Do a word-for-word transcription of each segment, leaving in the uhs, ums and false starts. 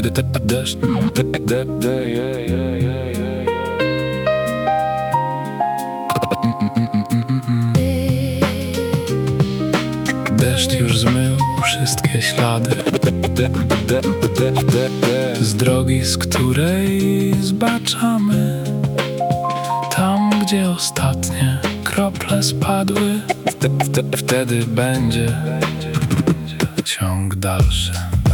Deszcz, deszcz już zmył wszystkie ślady z drogi, z której zbaczamy. Tam, gdzie ostatnie krople spadły, wtedy będzie ciąg dalszy.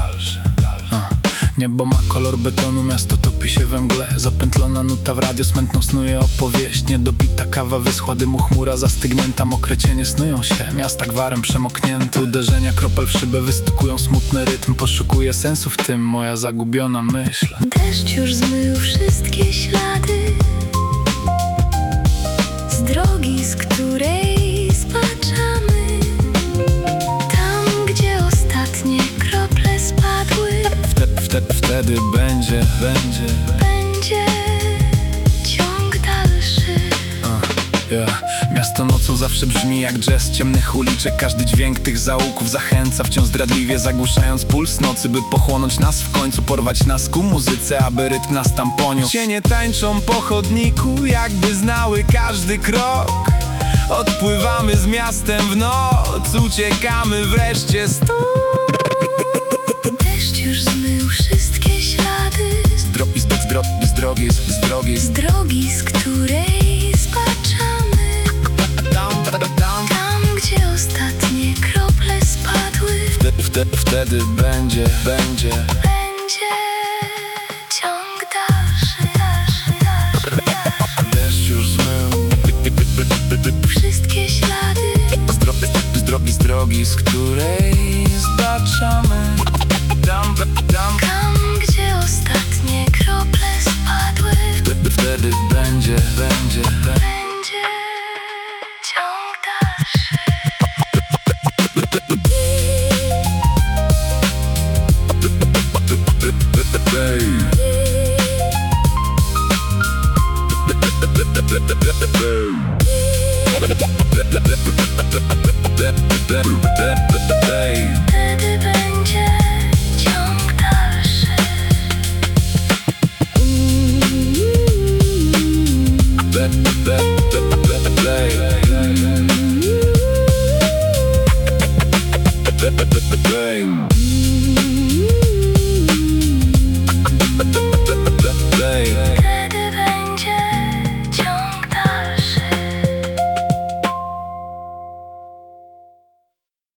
Niebo ma kolor betonu, miasto topi się we mgle. Zapętlona nuta w radio smętną snuje opowieść. Niedobita kawa wyschła, dymu chmura zastygnięta. Mokre cienie snują się, miasta gwarem przemoknięte. Uderzenia kropel w szybę wystykują smutny rytm. Poszukuję sensu w tym, moja zagubiona myśl. Deszcz już zmył wszystkie ślady z drogi, z której zbaczamy. Tam, gdzie ostatnie krople spadły, Wtedy, wtedy będzie, będzie, będzie ciąg dalszy. uh, yeah. Miasto nocą zawsze brzmi jak jazz ciemnych uliczek. Każdy dźwięk tych zaułków zachęca, wciąż zdradliwie zagłuszając puls nocy, by pochłonąć nas w końcu, porwać nas ku muzyce, aby rytm nas tam poniósł. Cienie tańczą po chodniku, jakby znały każdy krok. Odpływamy z miastem w noc, uciekamy wreszcie stąd. Deszcz już zmył wszystkie ślady Z drogi, z drogi, z drogi, z drogi, z drogi, z której zbaczamy. Tam, gdzie ostatnie krople spadły, Wtedy, wtedy, wtedy będzie, będzie będzie ciąg dalszy, dalszy, dalszy, dalszy. Deszcz już zmył Wszystkie ślady z drogi, z drogi, z drogi, z której zbaczamy. Tam, tam, tam, gdzie ostatnie krople spadły, wtedy, wtedy będzie, będzie, będzie ciąg dalszy. Wtedy będzie ciąg dalszy. Bang.